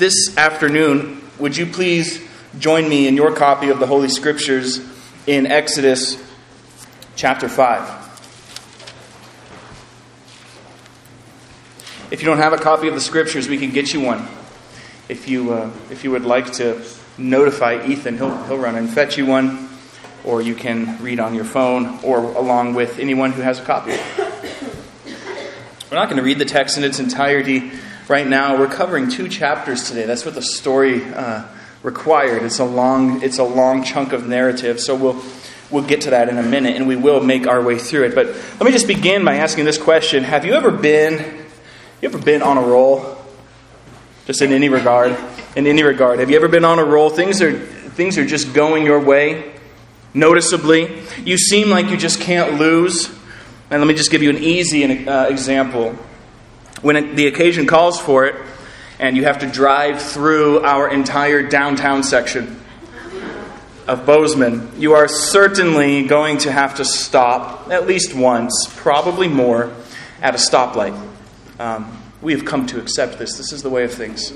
This afternoon, would you please join me in your copy of the Holy Scriptures in Exodus chapter 5. If you don't have a copy of the Scriptures, we can get you one. If you would like to notify Ethan, he'll run and fetch you one, or you can read on your phone, or along with anyone who has a copy. We're not going to read the text in its entirety right now. We're covering 2 chapters today. That's what the story required. It's a long chunk of narrative, so we'll get to that in a minute, and we will make our way through it. But let me just begin by asking this question: Have you ever been on a roll? Just in any regard. In any regard, have you ever been on a roll? Things are just going your way, noticeably. You seem like you just can't lose. And let me just give you an easy example. When the occasion calls for it, and you have to drive through our entire downtown section of Bozeman, you are certainly going to have to stop at least once, probably more, at a stoplight. We have come to accept this. This is the way of things.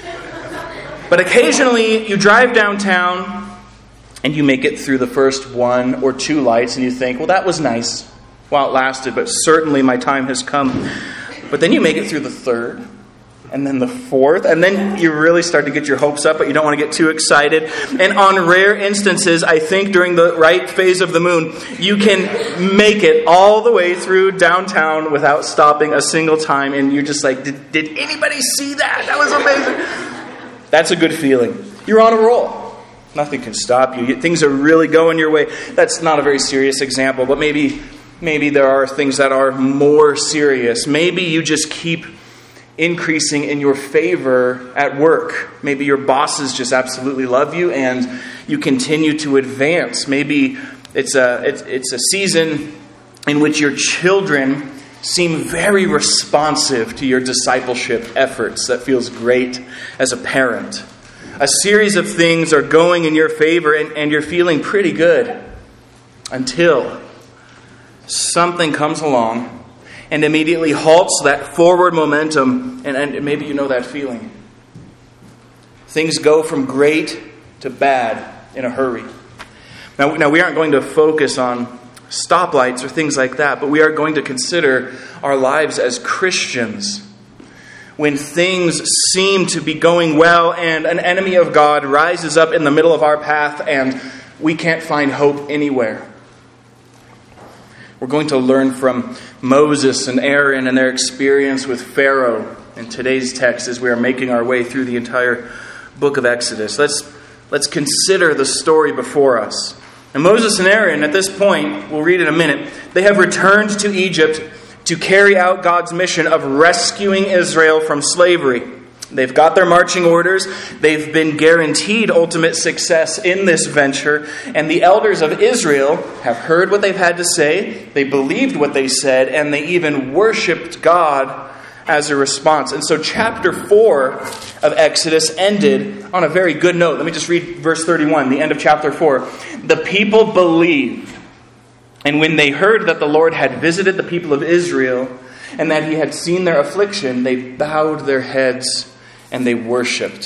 But occasionally, you drive downtown, and you make it through the first 1 or 2 lights, and you think, well, that was nice while it lasted, but certainly my time has come. But then you make it through the 3rd, and then the 4th, and then you really start to get your hopes up, but you don't want to get too excited. And on rare instances, I think during the right phase of the moon, you can make it all the way through downtown without stopping a single time, and you're just like, did anybody see that? That was amazing. That's a good feeling. You're on a roll. Nothing can stop you. Things are really going your way. That's not a very serious example, but maybe there are things that are more serious. Maybe you just keep increasing in your favor at work. Maybe your bosses just absolutely love you and you continue to advance. Maybe it's a season in which your children seem very responsive to your discipleship efforts. That feels great as a parent. A series of things are going in your favor and you're feeling pretty good until something comes along and immediately halts that forward momentum, and maybe you know that feeling. Things go from great to bad in a hurry. Now we aren't going to focus on stoplights or things like that, but we are going to consider our lives as Christians. When things seem to be going well and an enemy of God rises up in the middle of our path and we can't find hope anywhere. We're going to learn from Moses and Aaron and their experience with Pharaoh in today's text as we are making our way through the entire book of Exodus. Let's consider the story before us. And Moses and Aaron, at this point, we'll read in a minute, they have returned to Egypt to carry out God's mission of rescuing Israel from slavery. They've got their marching orders. They've been guaranteed ultimate success in this venture. And the elders of Israel have heard what they've had to say. They believed what they said. And they even worshipped God as a response. And so chapter 4 of Exodus ended on a very good note. Let me just read verse 31, the end of chapter 4. The people believed. And when they heard that the Lord had visited the people of Israel and that he had seen their affliction, they bowed their heads and they worshipped.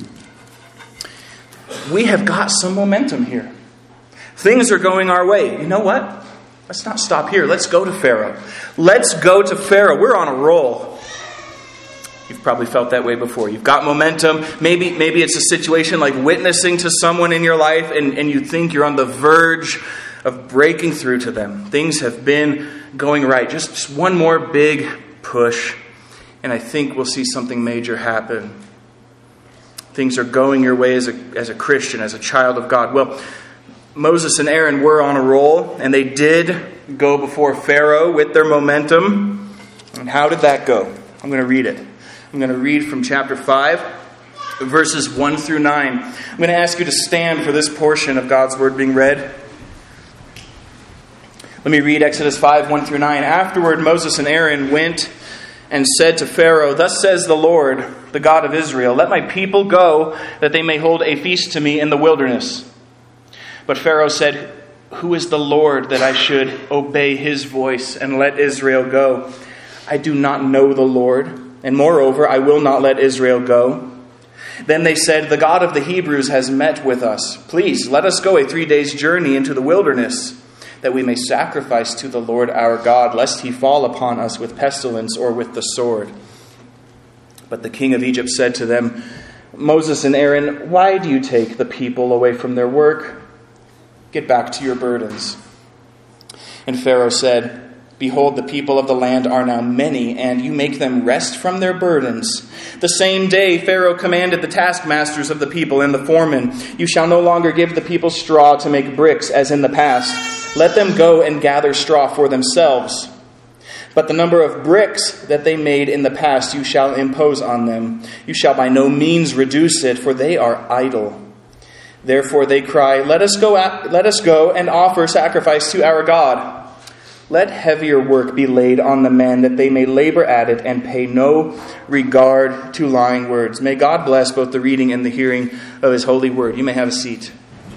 We have got some momentum here. Things are going our way. You know what? Let's not stop here. Let's go to Pharaoh. Let's go to Pharaoh. We're on a roll. You've probably felt that way before. You've got momentum. Maybe it's a situation like witnessing to someone in your life and you think you're on the verge of breaking through to them. Things have been going right. Just one more big push, and I think we'll see something major happen. Things are going your way as a Christian, as a child of God. Well, Moses and Aaron were on a roll, and they did go before Pharaoh with their momentum. And how did that go? I'm going to read it. I'm going to read from chapter 5, verses 1 through 9. I'm going to ask you to stand for this portion of God's word being read. Let me read Exodus 5, 1 through 9. Afterward, Moses and Aaron went and said to Pharaoh, "Thus says the Lord, the God of Israel, let my people go, that they may hold a feast to me in the wilderness." But Pharaoh said, "Who is the Lord that I should obey his voice and let Israel go? I do not know the Lord, and moreover, I will not let Israel go." Then they said, "The God of the Hebrews has met with us. Please, let us go a 3 days' journey into the wilderness, that we may sacrifice to the Lord our God, lest he fall upon us with pestilence or with the sword." But the king of Egypt said to them, "Moses and Aaron, why do you take the people away from their work? Get back to your burdens." And Pharaoh said, "Behold, the people of the land are now many, and you make them rest from their burdens." The same day Pharaoh commanded the taskmasters of the people and the foremen, "You shall no longer give the people straw to make bricks as in the past. Let them go and gather straw for themselves. But the number of bricks that they made in the past you shall impose on them. You shall by no means reduce it, for they are idle." Therefore they cry, let us go and offer sacrifice to our God. Let heavier work be laid on the men, that they may labor at it and pay no regard to lying words." May God bless both the reading and the hearing of his holy word. You may have a seat.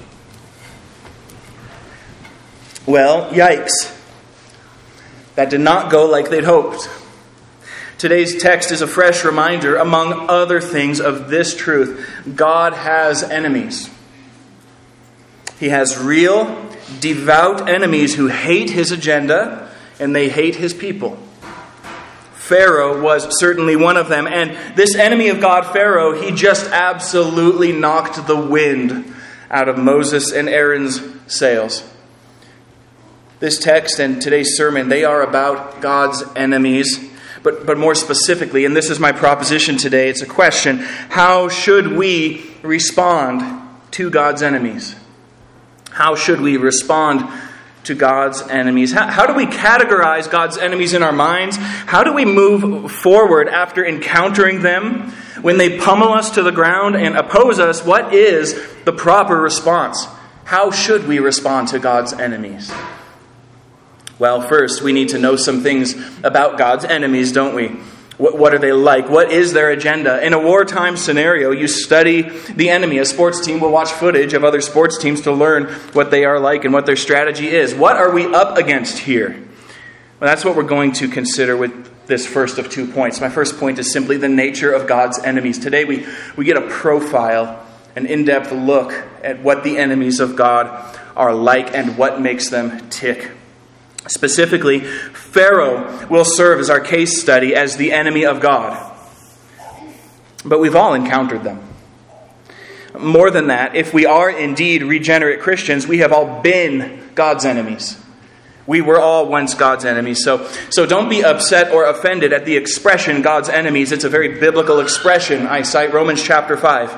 Well, yikes. That did not go like they'd hoped. Today's text is a fresh reminder, among other things, of this truth. God has enemies. He has real, devout enemies who hate his agenda, and they hate his people. Pharaoh was certainly one of them, and this enemy of God, Pharaoh, he just absolutely knocked the wind out of Moses and Aaron's sails. This text and today's sermon, they are about God's enemies, but more specifically, and this is my proposition today, it's a question: how should we respond to God's enemies? How should we respond to God's enemies? How do we categorize God's enemies in our minds? How do we move forward after encountering them? When they pummel us to the ground and oppose us, what is the proper response? How should we respond to God's enemies? Well, first, we need to know some things about God's enemies, don't we? What are they like? What is their agenda? In a wartime scenario, you study the enemy. A sports team will watch footage of other sports teams to learn what they are like and what their strategy is. What are we up against here? Well, that's what we're going to consider with this first of 2 points. My first point is simply the nature of God's enemies. Today we get a profile, an in-depth look at what the enemies of God are like and what makes them tick. Specifically, Pharaoh will serve as our case study as the enemy of God. But we've all encountered them. More than that, if we are indeed regenerate Christians, we have all been God's enemies. We were all once God's enemies. So don't be upset or offended at the expression God's enemies. It's a very biblical expression. I cite Romans chapter 5.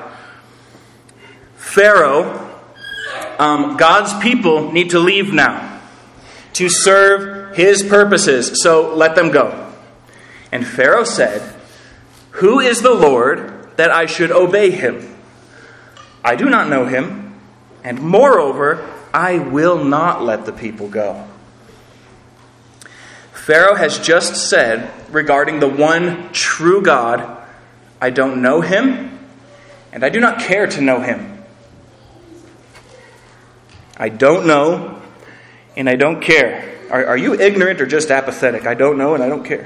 Pharaoh, God's people need to leave now to serve his purposes, so let them go. And Pharaoh said, "Who is the Lord that I should obey him? I do not know him, and moreover, I will not let the people go." Pharaoh has just said regarding the one true God, "I don't know him, and I do not care to know him." I don't know, and I don't care. Are you ignorant or just apathetic? I don't know and I don't care.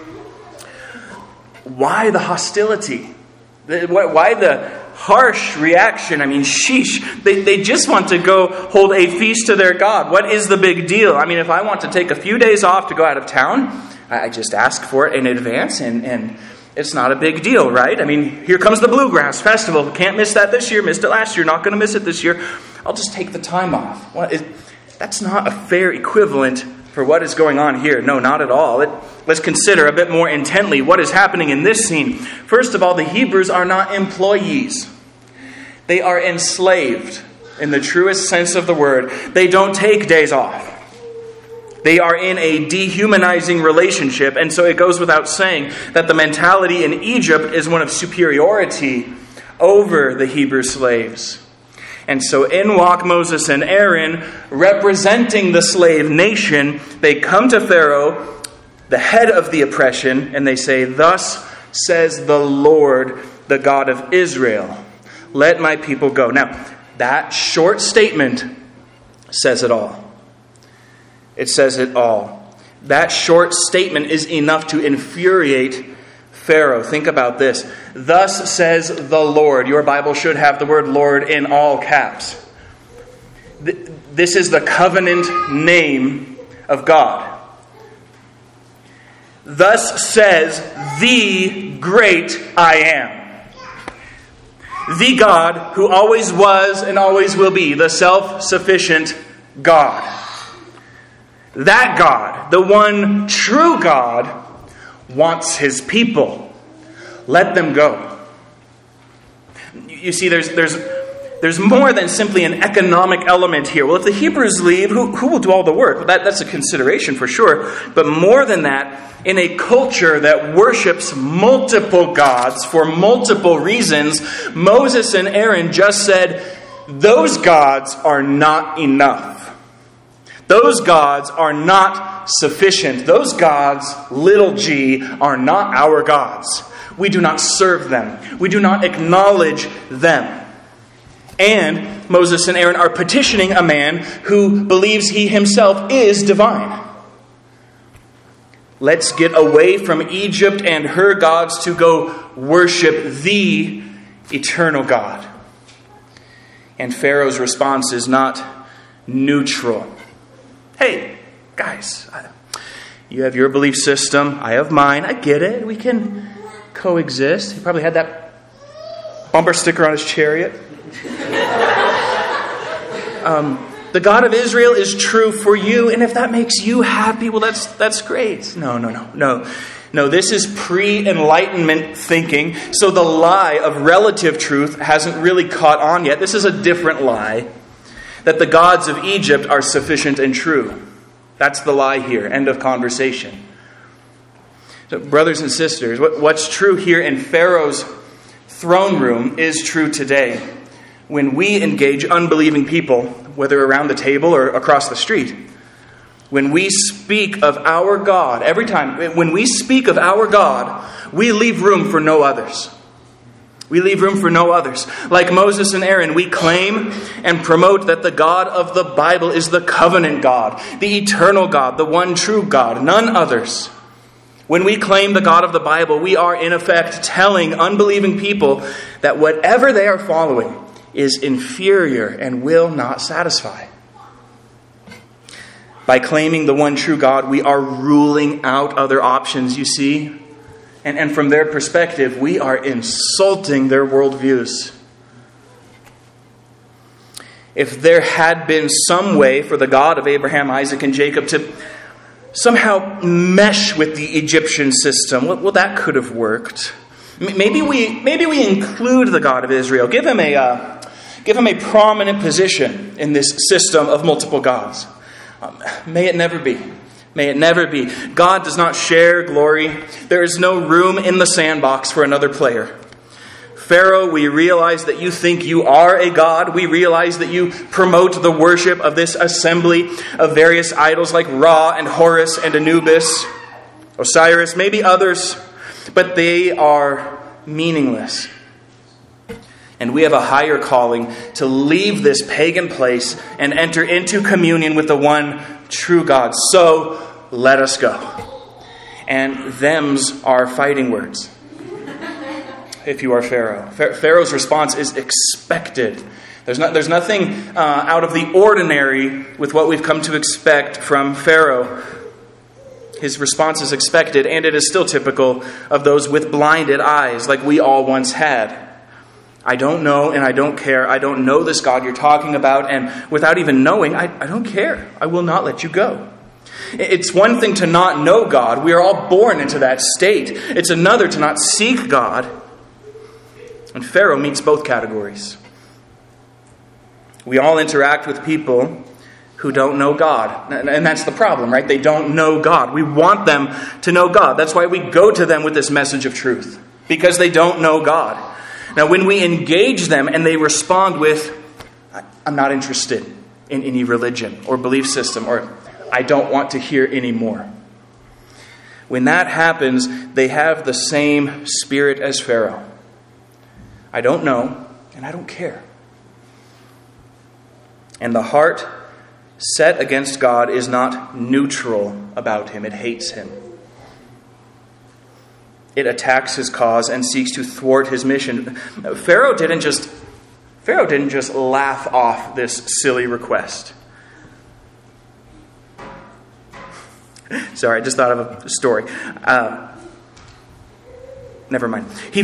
Why the hostility? Why the harsh reaction? I mean, sheesh. They just want to go hold a feast to their God. What is the big deal? I mean, if I want to take a few days off to go out of town, I just ask for it in advance and it's not a big deal, right? I mean, here comes the Bluegrass Festival. Can't miss that this year. Missed it last year. Not going to miss it this year. I'll just take the time off. That's not a fair equivalent for what is going on here. No, not at all. Let's consider a bit more intently what is happening in this scene. First of all, the Hebrews are not employees. They are enslaved in the truest sense of the word. They don't take days off. They are in a dehumanizing relationship, and so it goes without saying that the mentality in Egypt is one of superiority over the Hebrew slaves. And so in walk Moses and Aaron, representing the slave nation. They come to Pharaoh, the head of the oppression, and they say, "Thus says the Lord, the God of Israel, let my people go." Now, that short statement says it all. It says it all. That short statement is enough to infuriate Pharaoh. Think about this. Thus says the Lord. Your Bible should have the word Lord in all caps. This is the covenant name of God. Thus says the great I am. The God who always was and always will be, the self-sufficient God. That God, the one true God, wants his people. Let them go. You see, there's more than simply an economic element here. Well, if the Hebrews leave, who will do all the work? Well, that's a consideration for sure. But more than that, in a culture that worships multiple gods for multiple reasons, Moses and Aaron just said, those gods are not enough. Those gods are not sufficient. Those gods, little g, are not our gods. We do not serve them. We do not acknowledge them. And Moses and Aaron are petitioning a man who believes he himself is divine. Let's get away from Egypt and her gods to go worship the eternal God. And Pharaoh's response is not neutral. Hey, guys, you have your belief system. I have mine. I get it. We can coexist. He probably had that bumper sticker on his chariot. The God of Israel is true for you, and if that makes you happy, well, that's great. No, this is pre-Enlightenment thinking, so the lie of relative truth hasn't really caught on yet. This is a different lie, that the gods of Egypt are sufficient and true. That's the lie here. End of conversation. So, brothers and sisters, what's true here in Pharaoh's throne room is true today when we engage unbelieving people, whether around the table or across the street. When we speak of our God, every time, when we speak of our God, we leave room for no others. We leave room for no others. Like Moses and Aaron, we claim and promote that the God of the Bible is the covenant God, the eternal God, the one true God, none others. When we claim the God of the Bible, we are in effect telling unbelieving people that whatever they are following is inferior and will not satisfy. By claiming the one true God, we are ruling out other options, you see. And from their perspective, we are insulting their worldviews. If there had been some way for the God of Abraham, Isaac, and Jacob to somehow mesh with the Egyptian system, well, that could have worked. Maybe we include the God of Israel, give him a prominent position in this system of multiple gods. May it never be. May it never be. God does not share glory. There is no room in the sandbox for another player. Pharaoh, we realize that you think you are a god. We realize that you promote the worship of this assembly of various idols like Ra and Horus and Anubis, Osiris, maybe others, but they are meaningless. And we have a higher calling to leave this pagan place and enter into communion with the one true God. So let us go. And thems are fighting words. If you are Pharaoh. Pharaoh's response is expected. There's nothing out of the ordinary with what we've come to expect from Pharaoh. His response is expected, and it is still typical of those with blinded eyes, like we all once had. I don't know and I don't care. I don't know this God you're talking about, and without even knowing, I don't care. I will not let you go. It's one thing to not know God. We are all born into that state. It's another to not seek God. And Pharaoh meets both categories. We all interact with people who don't know God. And that's the problem, right? They don't know God. We want them to know God. That's why we go to them with this message of truth. Because they don't know God. Now, when we engage them and they respond with, I'm not interested in any religion or belief system, or I don't want to hear any more. When that happens, they have the same spirit as Pharaoh. I don't know, and I don't care. And the heart set against God is not neutral about him. It hates him. it attacks his cause and seeks to thwart his mission. Pharaoh didn't just laugh off this silly request. Sorry, I just thought of a story. Never mind. He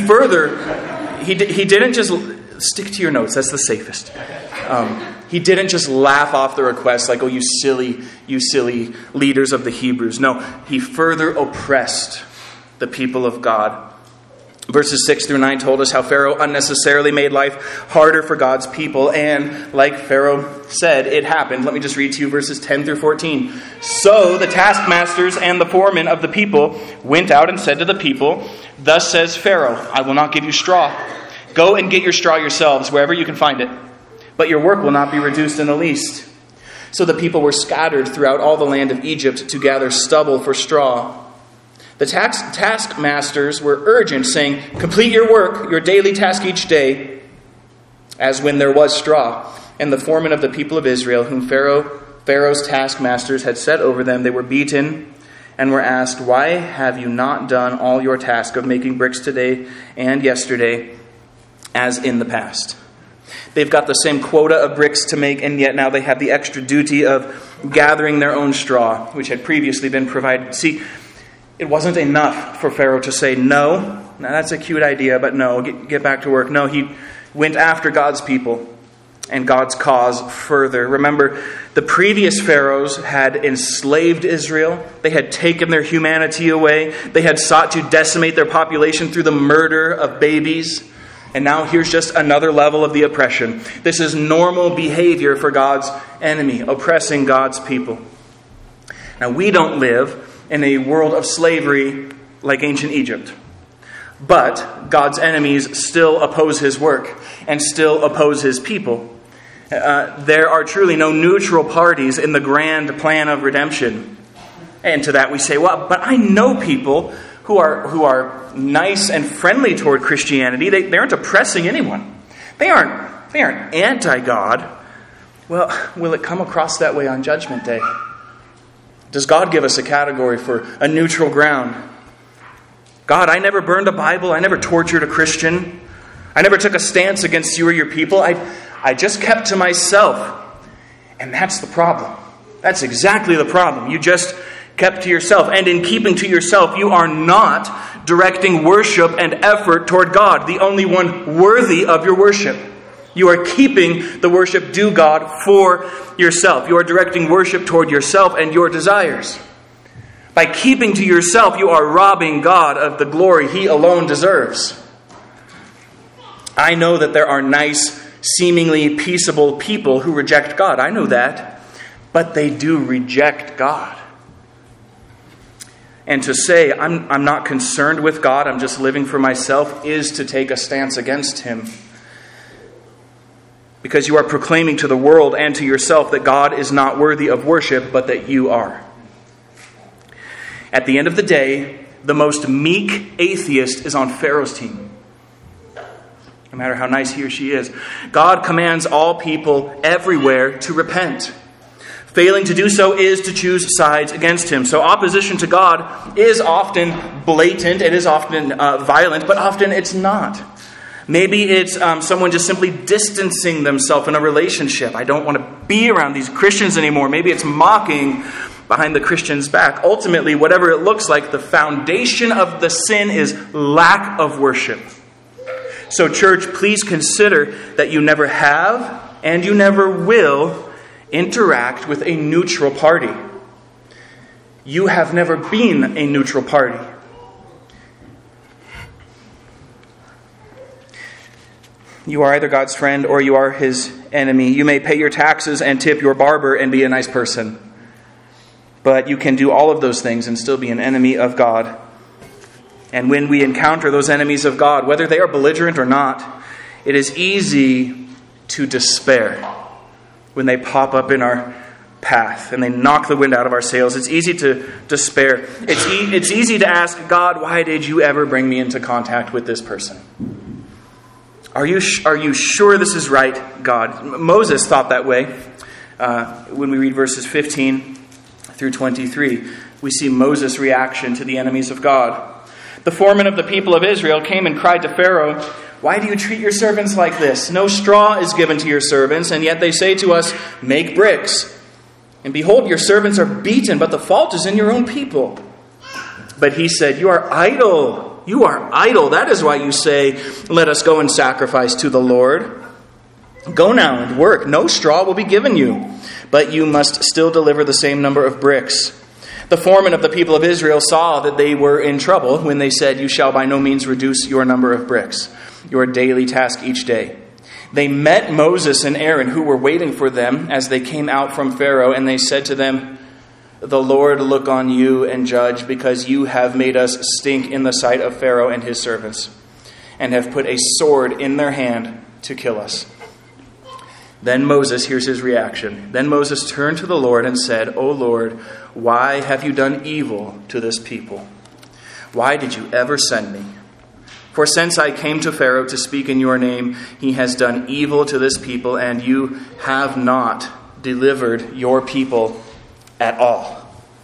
didn't just stick to your notes. That's the safest. He didn't just laugh off the request like, oh, you silly leaders of the Hebrews. No, he further oppressed the people of God. Verses 6 through 9 told us how Pharaoh unnecessarily made life harder for God's people. And like Pharaoh said, it happened. Let me just read to you verses 10 through 14. So the taskmasters and the foremen of the people went out and said to the people, "Thus says Pharaoh, I will not give you straw. Go and get your straw yourselves wherever you can find it. But your work will not be reduced in the least." So the people were scattered throughout all the land of Egypt to gather stubble for straw. The taskmasters were urgent, saying, "Complete your work, your daily task each day," as when there was straw. And the foremen of the people of Israel, whom Pharaoh's taskmasters had set over them, they were beaten and were asked, "Why have you not done all your task of making bricks today and yesterday as in the past?" They've got the same quota of bricks to make, and yet now they have the extra duty of gathering their own straw, which had previously been provided. See, it wasn't enough for Pharaoh to say, "No, now that's a cute idea, but no, get back to work." No, he went after God's people and God's cause further. Remember, the previous pharaohs had enslaved Israel. They had taken their humanity away. They had sought to decimate their population through the murder of babies. And now here's just another level of the oppression. This is normal behavior for God's enemy, oppressing God's people. Now, we don't live in a world of slavery like ancient Egypt. But God's enemies still oppose his work and still oppose his people. There are truly no neutral parties in the grand plan of redemption. And to that we say, well, but I know people who are nice and friendly toward Christianity. They aren't oppressing anyone. They aren't anti-God. Well, will it come across that way on Judgment Day? Does God give us a category for a neutral ground? God, I never burned a Bible. I never tortured a Christian. I never took a stance against you or your people. I just kept to myself. And that's the problem. That's exactly the problem. You just kept to yourself. And in keeping to yourself, you are not directing worship and effort toward God, the only one worthy of your worship. You are keeping the worship due God for yourself. You are directing worship toward yourself and your desires. By keeping to yourself, you are robbing God of the glory He alone deserves. I know that there are nice, seemingly peaceable people who reject God. I know that. But they do reject God. And to say, I'm not concerned with God, I'm just living for myself, is to take a stance against Him. Because you are proclaiming to the world and to yourself that God is not worthy of worship, but that you are. At the end of the day, the most meek atheist is on Pharaoh's team. No matter how nice he or she is. God commands all people everywhere to repent. Failing to do so is to choose sides against Him. So opposition to God is often blatant, it is often violent, but often it's not. Maybe it's someone just simply distancing themselves in a relationship. I don't want to be around these Christians anymore. Maybe it's mocking behind the Christian's back. Ultimately, whatever it looks like, the foundation of the sin is lack of worship. So church, please consider that you never have and you never will interact with a neutral party. You have never been a neutral party. You are either God's friend or you are His enemy. You may pay your taxes and tip your barber and be a nice person. But you can do all of those things and still be an enemy of God. And when we encounter those enemies of God, whether they are belligerent or not, it is easy to despair when they pop up in our path and they knock the wind out of our sails. It's easy to despair. It's easy to ask, God, why did you ever bring me into contact with this person? Are you sure this is right, God? Moses thought that way. When we read verses 15 through 23, we see Moses' reaction to the enemies of God. The foreman of the people of Israel came and cried to Pharaoh, "Why do you treat your servants like this? No straw is given to your servants, and yet they say to us, 'Make bricks.' And behold, your servants are beaten, but the fault is in your own people." But he said, "You are idle. You are idle. That is why you say, 'Let us go and sacrifice to the Lord.' Go now and work. No straw will be given you, but you must still deliver the same number of bricks." The foreman of the people of Israel saw that they were in trouble when they said, "You shall by no means reduce your number of bricks, your daily task each day." They met Moses and Aaron, who were waiting for them as they came out from Pharaoh, and they said to them, "The Lord look on you and judge, because you have made us stink in the sight of Pharaoh and his servants, and have put a sword in their hand to kill us." Then Moses, here's his reaction. Then Moses turned to the Lord and said, "O Lord, why have you done evil to this people? Why did you ever send me? For since I came to Pharaoh to speak in your name, he has done evil to this people, and you have not delivered your people at all."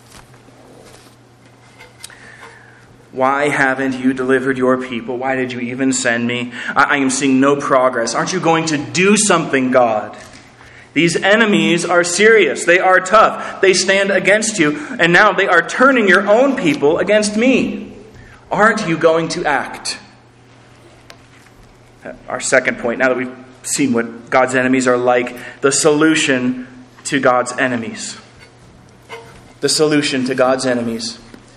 Why haven't you delivered your people? Why did you even send me? I am seeing no progress. Aren't you going to do something, God? These enemies are serious. They are tough. They stand against you, and now they are turning your own people against me. Aren't you going to act? Our second point, now that we've seen what God's enemies are like, the solution to God's enemies. The solution to God's enemies.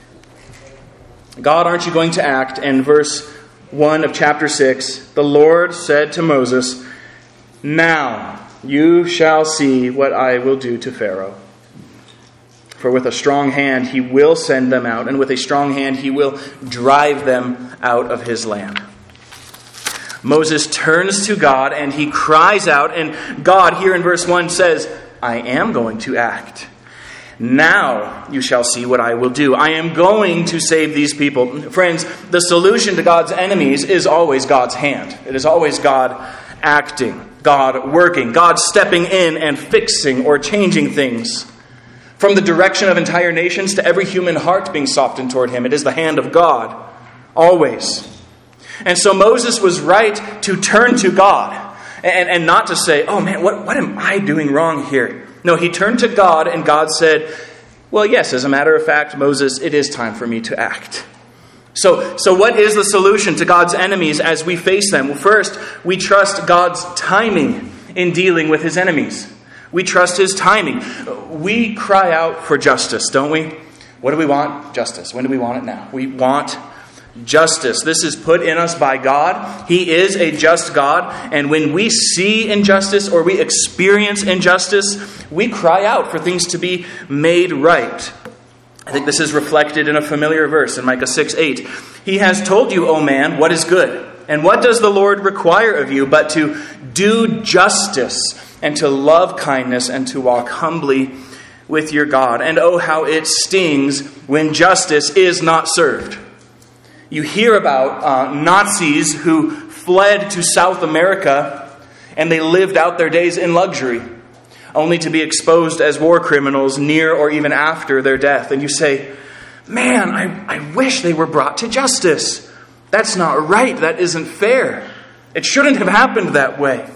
God, aren't you going to act? And verse 1 of chapter 6, the Lord said to Moses, "Now you shall see what I will do to Pharaoh. For with a strong hand he will send them out, and with a strong hand he will drive them out of his land." Moses turns to God and he cries out, and God here in verse 1 says, "I am going to act. Now you shall see what I will do. I am going to save these people." Friends, the solution to God's enemies is always God's hand. It is always God acting, God working, God stepping in and fixing or changing things. From the direction of entire nations to every human heart being softened toward him, it is the hand of God, always. And so Moses was right to turn to God and not to say, "Oh man, what am I doing wrong here?" No, he turned to God, and God said, "Well, yes, as a matter of fact, Moses, it is time for me to act." So what is the solution to God's enemies as we face them? Well, first, we trust God's timing in dealing with his enemies. We trust his timing. We cry out for justice, don't we? What do we want? Justice. When do we want it now? We want justice. This is put in us by God. He is a just God. And when we see injustice or we experience injustice, we cry out for things to be made right. I think this is reflected in a familiar verse in Micah 6:8. "He has told you, O man, what is good. And what does the Lord require of you but to do justice and to love kindness and to walk humbly with your God? And oh, how it stings when justice is not served." You hear about Nazis who fled to South America and they lived out their days in luxury, only to be exposed as war criminals near or even after their death. And you say, "Man, I wish they were brought to justice. That's not right. That isn't fair. It shouldn't have happened that way."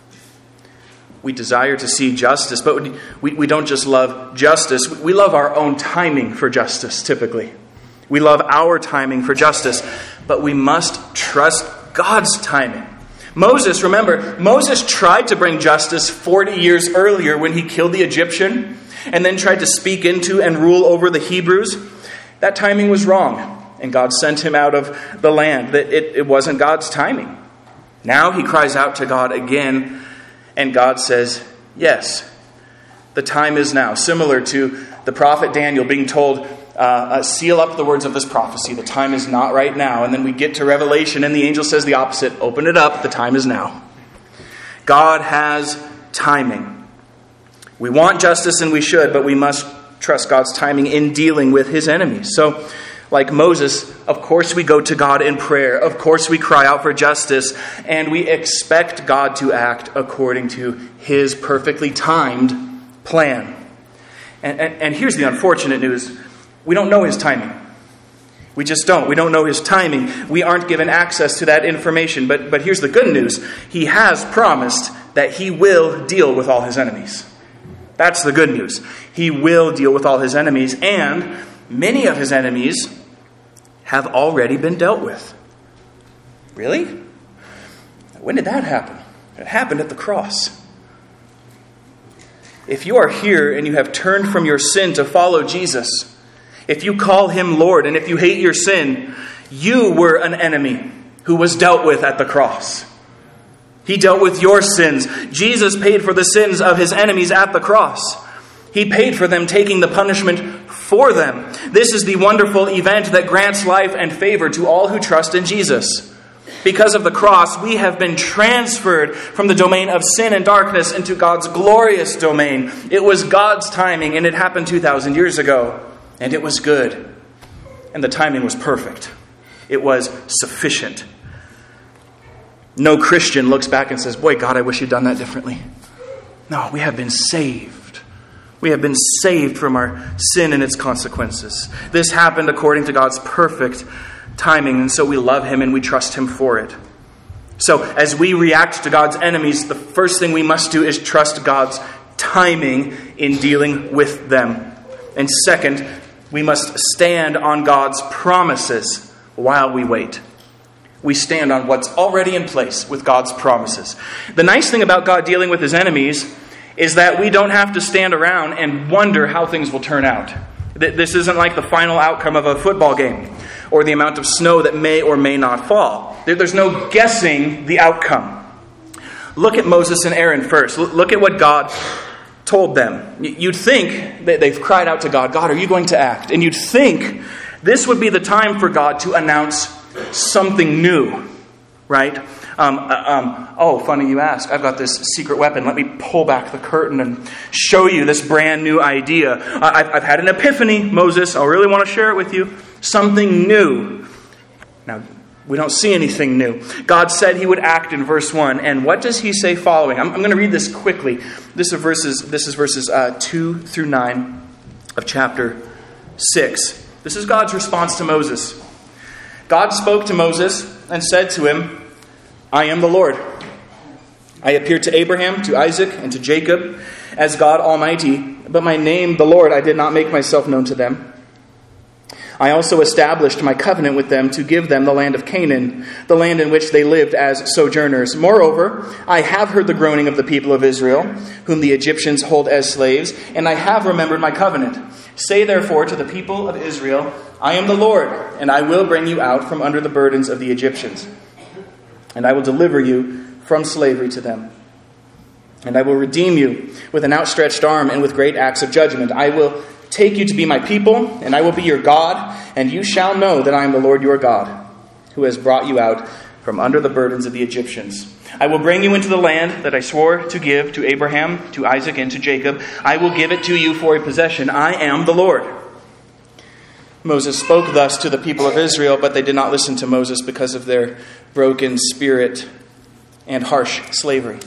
We desire to see justice, but we don't just love justice. We love our own timing for justice, typically. We love our timing for justice, but we must trust God's timing. Moses tried to bring justice 40 years earlier when he killed the Egyptian and then tried to speak into and rule over the Hebrews. That timing was wrong, and God sent him out of the land. It wasn't God's timing. Now he cries out to God again, and God says, "Yes, the time is now." Similar to the prophet Daniel being told, "Seal up the words of this prophecy. The time is not right now." And then we get to Revelation and the angel says the opposite. "Open it up. The time is now." God has timing. We want justice and we should, but we must trust God's timing in dealing with his enemies. So, like Moses, of course we go to God in prayer. Of course we cry out for justice, and we expect God to act according to his perfectly timed plan. And here's the unfortunate news. We don't know his timing. We just don't. We don't know his timing. We aren't given access to that information. But here's the good news. He has promised that he will deal with all his enemies. That's the good news. He will deal with all his enemies, and many of his enemies have already been dealt with. Really? When did that happen? It happened at the cross. If you are here and you have turned from your sin to follow Jesus, if you call him Lord, and if you hate your sin, you were an enemy who was dealt with at the cross. He dealt with your sins. Jesus paid for the sins of his enemies at the cross. He paid for them, taking the punishment for them. This is the wonderful event that grants life and favor to all who trust in Jesus. Because of the cross, we have been transferred from the domain of sin and darkness into God's glorious domain. It was God's timing, and it happened 2,000 years ago. And it was good. And the timing was perfect. It was sufficient. No Christian looks back and says, boy, God, I wish you'd done that differently. No, we have been saved. We have been saved from our sin and its consequences. This happened according to God's perfect timing, and so we love him and we trust him for it. So as we react to God's enemies, the first thing we must do is trust God's timing in dealing with them. And second, we must stand on God's promises while we wait. We stand on what's already in place with God's promises. The nice thing about God dealing with his enemies is that we don't have to stand around and wonder how things will turn out. This isn't like the final outcome of a football game or the amount of snow that may or may not fall. There's no guessing the outcome. Look at Moses and Aaron first. Look at what God told them. You'd think that they've cried out to God, God, are you going to act? And you'd think this would be the time for God to announce something new, right? Oh, funny you ask. I've got this secret weapon. Let me pull back the curtain and show you this brand new idea. I've had an epiphany, Moses. I really want to share it with you. Something new. Now, we don't see anything new. God said he would act in verse 1. And what does he say following? I'm going to read this quickly. This is verses 2 through 9 of chapter 6. This is God's response to Moses. God spoke to Moses and said to him, I am the Lord. I appeared to Abraham, to Isaac, and to Jacob as God Almighty, but my name, the Lord, I did not make myself known to them. I also established my covenant with them to give them the land of Canaan, the land in which they lived as sojourners. Moreover, I have heard the groaning of the people of Israel, whom the Egyptians hold as slaves, and I have remembered my covenant. Say therefore to the people of Israel, I am the Lord, and I will bring you out from under the burdens of the Egyptians, and I will deliver you from slavery to them. And I will redeem you with an outstretched arm and with great acts of judgment. I will take you to be my people, and I will be your God, and you shall know that I am the Lord your God, who has brought you out from under the burdens of the Egyptians. I will bring you into the land that I swore to give to Abraham, to Isaac, and to Jacob. I will give it to you for a possession. I am the Lord. Moses spoke thus to the people of Israel, but they did not listen to Moses because of their broken spirit and harsh slavery.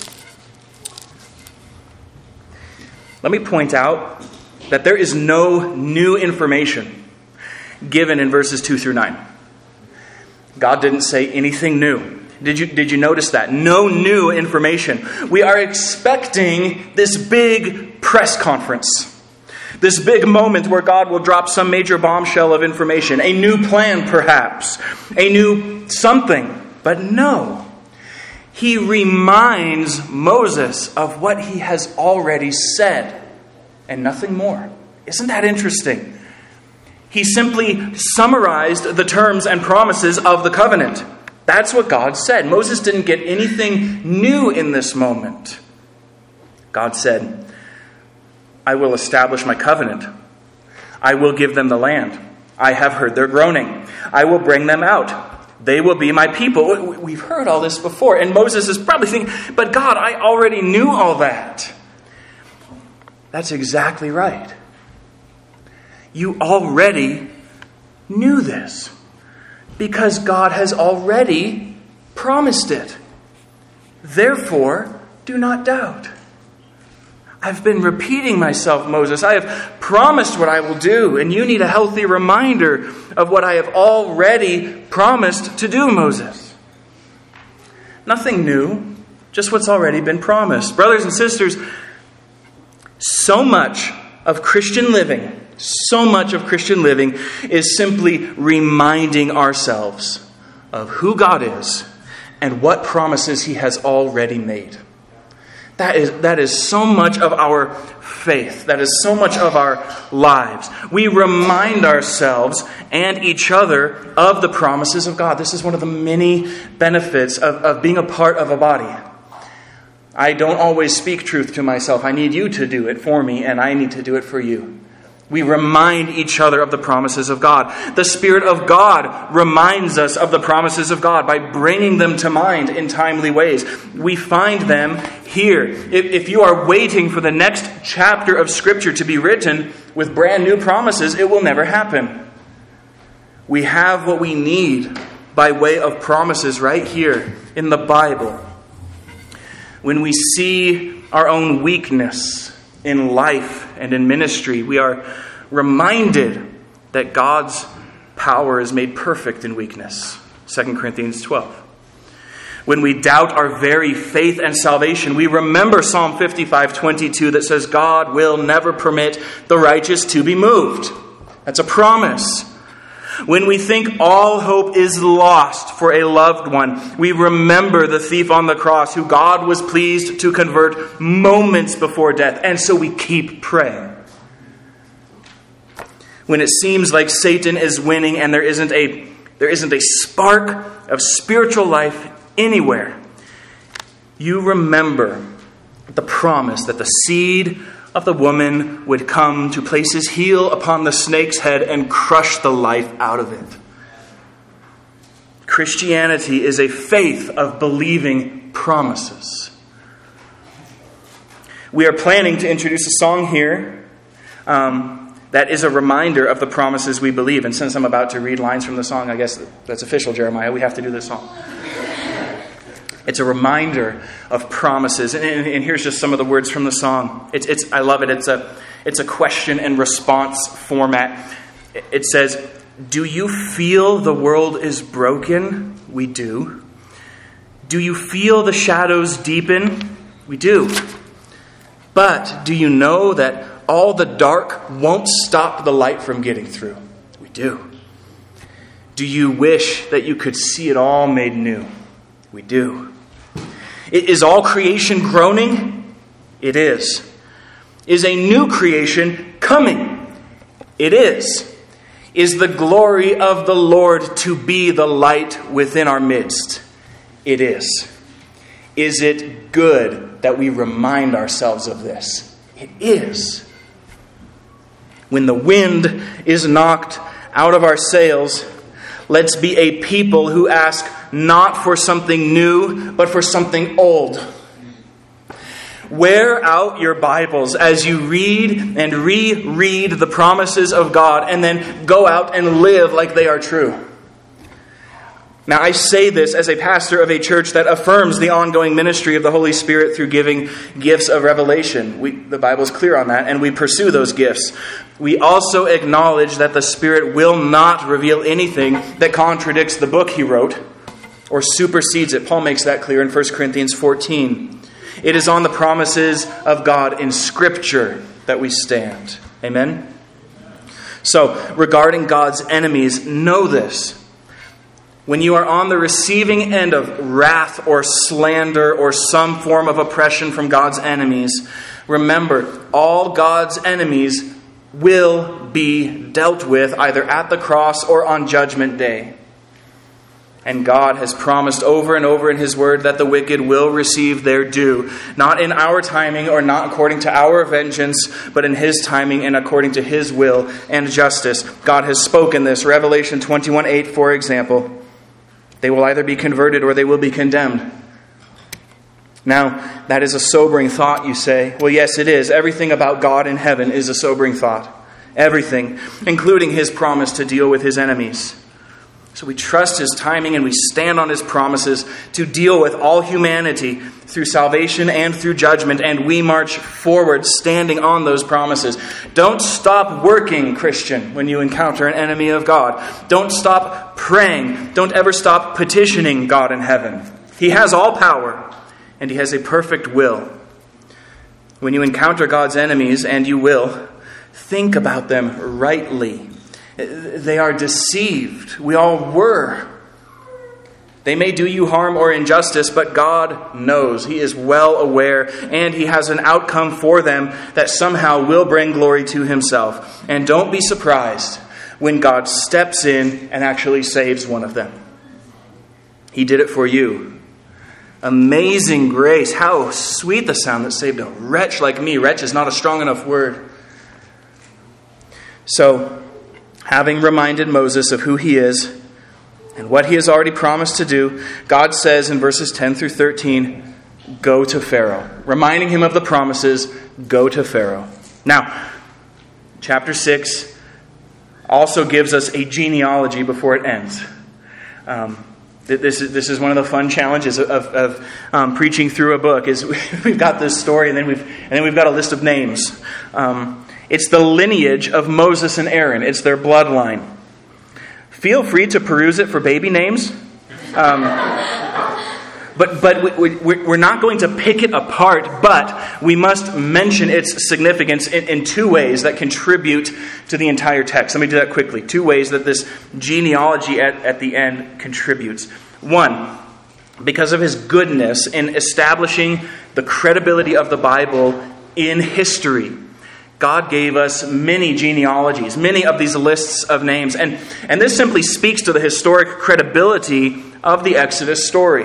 Let me point out that there is no new information given in verses 2 through 9. God didn't say anything new. Did you notice that? No new information. We are expecting this big press conference. This big moment where God will drop some major bombshell of information. A new plan, perhaps. A new something. But no. He reminds Moses of what he has already said. And nothing more. Isn't that interesting? He simply summarized the terms and promises of the covenant. That's what God said. Moses didn't get anything new in this moment. God said, I will establish my covenant. I will give them the land. I have heard their groaning. I will bring them out. They will be my people. We've heard all this before. And Moses is probably thinking, but God, I already knew all that. That's exactly right. You already knew this because God has already promised it. Therefore, do not doubt. I've been repeating myself, Moses. I have promised what I will do, and you need a healthy reminder of what I have already promised to do, Moses. Nothing new, just what's already been promised. Brothers and sisters, so much of Christian living is simply reminding ourselves of who God is and what promises He has already made. That is so much of our faith. That is so much of our lives. We remind ourselves and each other of the promises of God. This is one of the many benefits of being a part of a body. I don't always speak truth to myself. I need you to do it for me, and I need to do it for you. We remind each other of the promises of God. The Spirit of God reminds us of the promises of God by bringing them to mind in timely ways. We find them here. If you are waiting for the next chapter of Scripture to be written with brand new promises, it will never happen. We have what we need by way of promises right here in the Bible. When we see our own weakness in life and in ministry, we are reminded that God's power is made perfect in weakness. 2 Corinthians 12. When we doubt our very faith and salvation, we remember Psalm 55:22 that says, God will never permit the righteous to be moved. That's a promise. When we think all hope is lost for a loved one, we remember the thief on the cross who God was pleased to convert moments before death. And so we keep praying. When it seems like Satan is winning and there isn't a spark of spiritual life anywhere, you remember the promise that the seed of the woman would come to place his heel upon the snake's head and crush the life out of it. Christianity is a faith of believing promises. We are planning to introduce a song here that is a reminder of the promises we believe. And since I'm about to read lines from the song, I guess that's official, Jeremiah. We have to do this song. It's a reminder of promises. And here's just some of the words from the song. I love it. It's a question and response format. It says, do you feel the world is broken? We do. Do you feel the shadows deepen? We do. But do you know that all the dark won't stop the light from getting through? We do. Do you wish that you could see it all made new? We do. Is all creation groaning? It is. Is a new creation coming? It is. Is the glory of the Lord to be the light within our midst? It is. Is it good that we remind ourselves of this? It is. When the wind is knocked out of our sails, let's be a people who ask not for something new, but for something old. Wear out your Bibles as you read and reread the promises of God, and then go out and live like they are true. Now, I say this as a pastor of a church that affirms the ongoing ministry of the Holy Spirit through giving gifts of revelation. The Bible's clear on that, and we pursue those gifts. We also acknowledge that the Spirit will not reveal anything that contradicts the book He wrote or supersedes it. Paul makes that clear in 1 Corinthians 14. It is on the promises of God in Scripture that we stand. Amen? So, regarding God's enemies, know this. When you are on the receiving end of wrath or slander or some form of oppression from God's enemies, remember, all God's enemies will be dealt with either at the cross or on Judgment Day. And God has promised over and over in His Word that the wicked will receive their due, not in our timing or not according to our vengeance, but in His timing and according to His will and justice. God has spoken this. Revelation 21:8, for example. They will either be converted or they will be condemned. Now, that is a sobering thought, you say. Well, yes, it is. Everything about God in heaven is a sobering thought. Everything, including His promise to deal with His enemies. So we trust His timing and we stand on His promises to deal with all humanity through salvation and through judgment, and we march forward standing on those promises. Don't stop working, Christian, when you encounter an enemy of God. Don't stop praying. Don't ever stop petitioning God in heaven. He has all power, and He has a perfect will. When you encounter God's enemies, and you will, think about them rightly. They are deceived. We all were. They may do you harm or injustice, but God knows. He is well aware, and He has an outcome for them that somehow will bring glory to Himself. And don't be surprised when God steps in and actually saves one of them. He did it for you. Amazing grace. How sweet the sound that saved a wretch like me. Wretch is not a strong enough word. So, having reminded Moses of who he is and what he has already promised to do, God says in verses 10 through 13, go to Pharaoh. Reminding him of the promises, go to Pharaoh. Now, chapter 6 also gives us a genealogy before it ends. This is one of the fun challenges of preaching through a book. Is we've got this story and then we've got a list of names. It's the lineage of Moses and Aaron. It's their bloodline. Feel free to peruse it for baby names. But we're not going to pick it apart, but we must mention its significance in two ways that contribute to the entire text. Let me do that quickly. Two ways that this genealogy at the end contributes. One, because of His goodness in establishing the credibility of the Bible in history. God gave us many genealogies, many of these lists of names. And this simply speaks to the historic credibility of the Exodus story.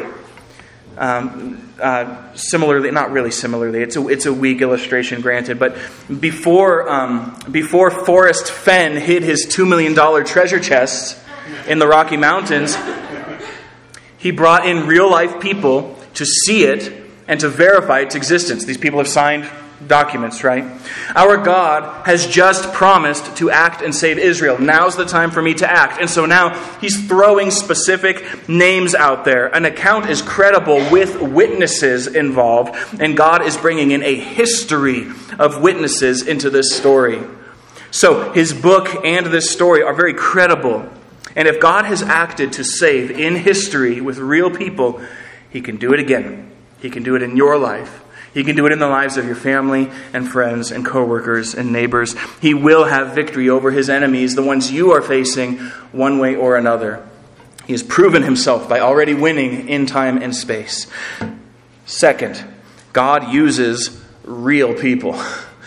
Similarly, not really similarly, it's a weak illustration, granted, but before Forrest Fenn hid his $2 million treasure chest in the Rocky Mountains, he brought in real-life people to see it and to verify its existence. These people have signed documents, right? Our God has just promised to act and save Israel. Now's the time for me to act. And so now He's throwing specific names out there. An account is credible with witnesses involved, and God is bringing in a history of witnesses into this story. So His book and this story are very credible. And if God has acted to save in history with real people, He can do it again. He can do it in your life. He can do it in the lives of your family and friends and coworkers and neighbors. He will have victory over His enemies, the ones you are facing one way or another. He has proven Himself by already winning in time and space. Second, God uses real people.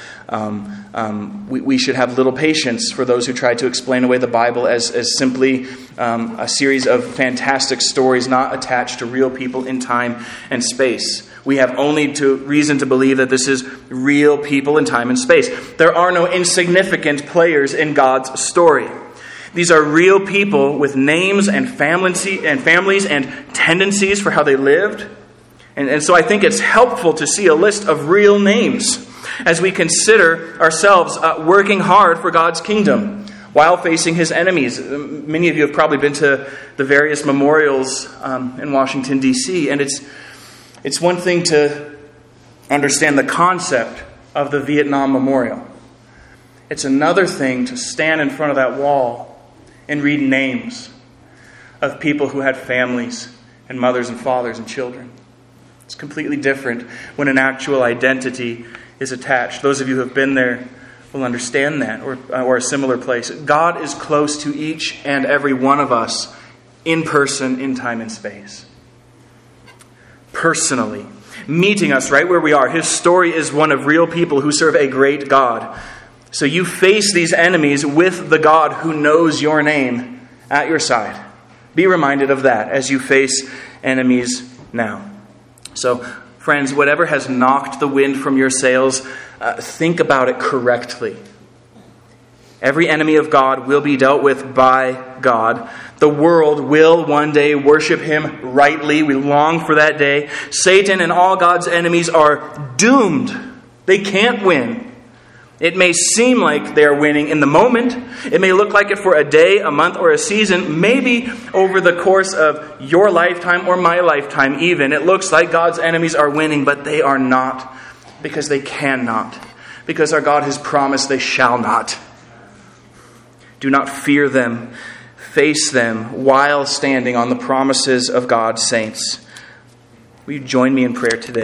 We should have little patience for those who try to explain away the Bible as simply a series of fantastic stories not attached to real people in time and space. We have only reason to believe that this is real people in time and space. There are no insignificant players in God's story. These are real people with names and families and tendencies for how they lived. And so I think it's helpful to see a list of real names as we consider ourselves working hard for God's kingdom while facing His enemies. Many of you have probably been to the various memorials in Washington, D.C., and it's one thing to understand the concept of the Vietnam Memorial. It's another thing to stand in front of that wall and read names of people who had families and mothers and fathers and children. It's completely different when an actual identity is attached. Those of you who have been there will understand that, or a similar place. God is close to each and every one of us in person, in time and space. Personally, meeting us right where we are. His story is one of real people who serve a great God. So you face these enemies with the God who knows your name at your side. Be reminded of that as you face enemies now. So, friends, whatever has knocked the wind from your sails, think about it correctly. Every enemy of God will be dealt with by God. The world will one day worship Him rightly. We long for that day. Satan and all God's enemies are doomed. They can't win. It may seem like they are winning in the moment. It may look like it for a day, a month, or a season. Maybe over the course of your lifetime or my lifetime even. It looks like God's enemies are winning, but they are not. Because they cannot. Because our God has promised they shall not. Do not fear them. Face them while standing on the promises of God's saints. Will you join me in prayer today?